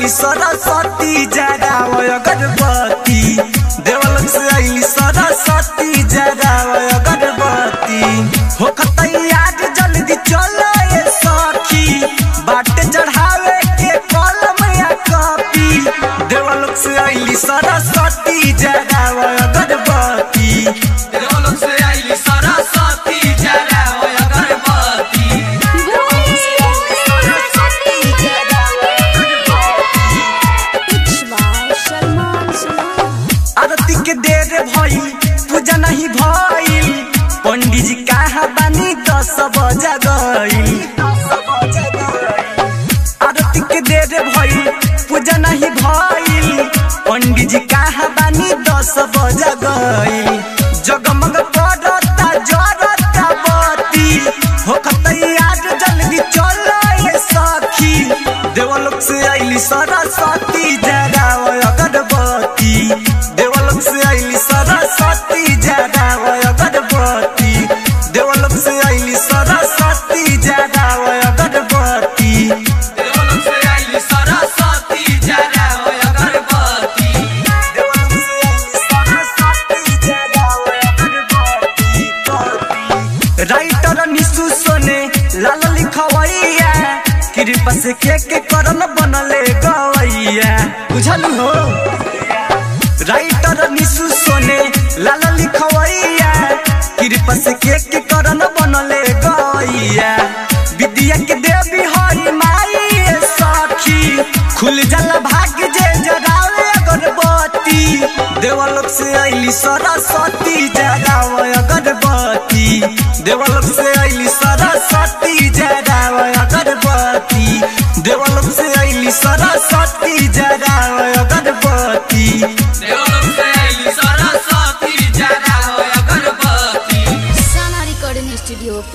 आइली सरस्वती जगाव अगरबत्ती, देवलोक से आइली सरस्वती जगाव अगरबत्ती। हो खतैयार जल्दी चलो ये सखी, बाटे चढ़ावे के कलम या कॉपी, देवलोक से आइली सरस्वती जगाव अगरबत्ती, देवलोक से आइली सरस्वती जगाव अगरबत्ती। आरती के देर भई पूजा नहीं भइल, पंडित जी कहाँ बानी 10 बज गइल। आरती के देर भई पूजा नहीं भइल, पंडित जी कहाँ बानी 10 बज गइल। जगमग करता जरता बत्ती, हो खतैयार जल्दी चलो ये सखी, देवलोक से आइली सरस्वती जगाव अगरबत्ती, देवलोक से आइली सरस्वती जगाव अगरबत्ती, देवलोक से आइली सरस्वती जगाव अगरबत्ती, देवलोक से आइली सरस्वती जगाव अगरबत्ती, देवलोक से आइली सरस्वती जगाव अगरबत्ती। राइटर निशु सोने लाल लिखवैया, कृपा से के करन बनले गवैया, बुझल हो। राइटर निशु सोने लाल लिखवैया, कृपा से के करन बनले गवैया। विद्या के देवी हई माई सखी, खुल जाला भाग्य जे जगावे अगरबत्ती, देवलोक से आइली सरस्वती जगाव अगरबत्ती, देवलोक से आइली सरस्वती जगाव अगरबत्ती, देवलोक से आइली सरस्वती जगाव अगरबत्ती, देवलोक से